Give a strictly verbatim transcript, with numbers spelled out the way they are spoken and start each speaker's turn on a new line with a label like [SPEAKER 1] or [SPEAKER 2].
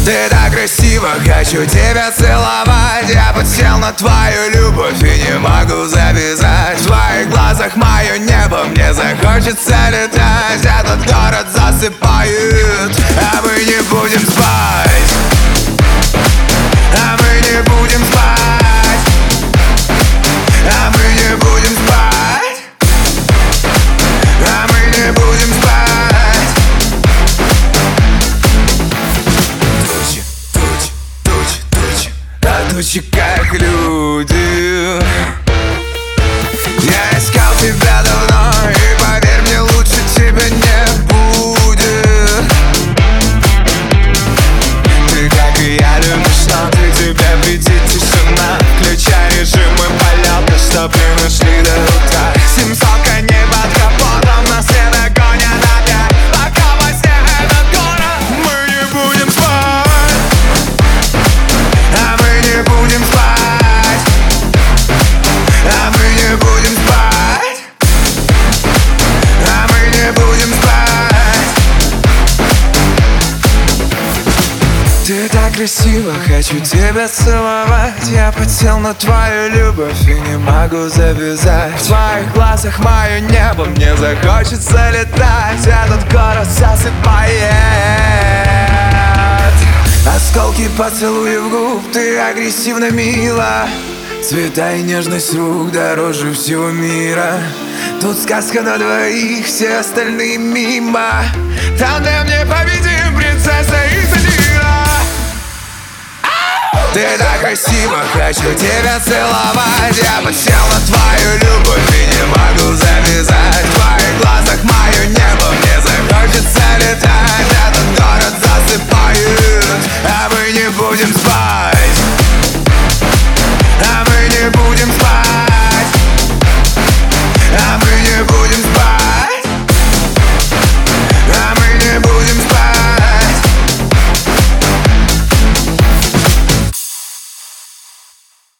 [SPEAKER 1] Ты так красиво, хочу тебя целовать. Я подсел на твою любовь и не могу завязать. В твоих глазах мое небо, мне захочется летать. Этот город засыпает, а мы не будем спать. А мы не будем спать. А мы не будем спать. А мы не будем спать. Тучи, как люди. Я искал тебя давно, и поверь мне, лучше тебя не будет. Ты, как и я, любишь, но ты тебя придет тишина. Включай режим и полет, чтоб не нашли до утра. Семьсот коней под капотом, нас не догонят опять. Пока во сне этот город, мы не будем спать. А мы не будем спать. А мы не будем спать. А мы не будем спать. Ты так красиво, хочу тебя целовать. Я подсел на твою любовь и не могу завязать. В твоих глазах мое небо, мне захочется летать. Этот город засыпает. Осколки поцелуев губ, ты агрессивно мила. Цвета и нежность рук дороже всего мира. Тут сказка на двоих, все остальные мимо. Там, где мне победим, принцесса и сатира. Ты так красиво, хочу тебя целовать. Я подсел на твою любовь и не могу завязать. В твоих глазах мое небо, мне захочется летать. Этот город засыпает, а мы не будем спать.